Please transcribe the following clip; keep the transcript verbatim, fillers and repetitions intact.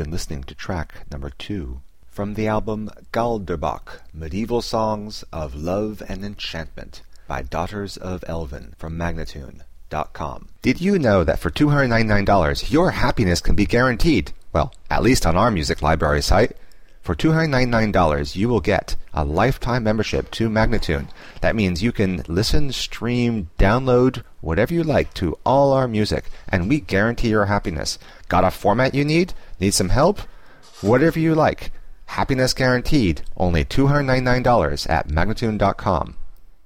been listening to track number two from the album Galderbach, Medieval Songs of Love and Enchantment by Daughters of Elven from Magnatune dot com. Did you know that for two hundred ninety-nine dollars your happiness can be guaranteed? Well, at least on our music library site. For two hundred ninety-nine dollars, you will get a lifetime membership to Magnatune. That means you can listen, stream, download, whatever you like to all our music, and we guarantee your happiness. Got a format you need? Need some help? Whatever you like. Happiness guaranteed. Only two hundred ninety-nine dollars at Magnatune dot com.